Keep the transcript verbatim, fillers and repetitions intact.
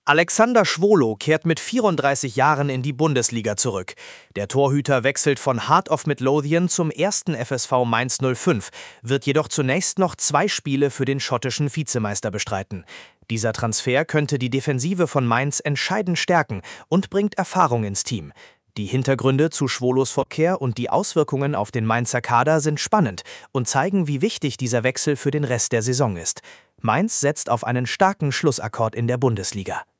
Alexander Schwolow kehrt mit vierunddreißig Jahren in die Bundesliga zurück. Der Torhüter wechselt von Heart of Midlothian zum ersten F S V Mainz null fünf, wird jedoch zunächst noch zwei Spiele für den schottischen Vizemeister bestreiten. Dieser Transfer könnte die Defensive von Mainz entscheidend stärken und bringt Erfahrung ins Team. Die Hintergründe zu Schwolows Verkehr und die Auswirkungen auf den Mainzer Kader sind spannend und zeigen, wie wichtig dieser Wechsel für den Rest der Saison ist. Mainz setzt auf einen starken Schlussakkord in der Bundesliga.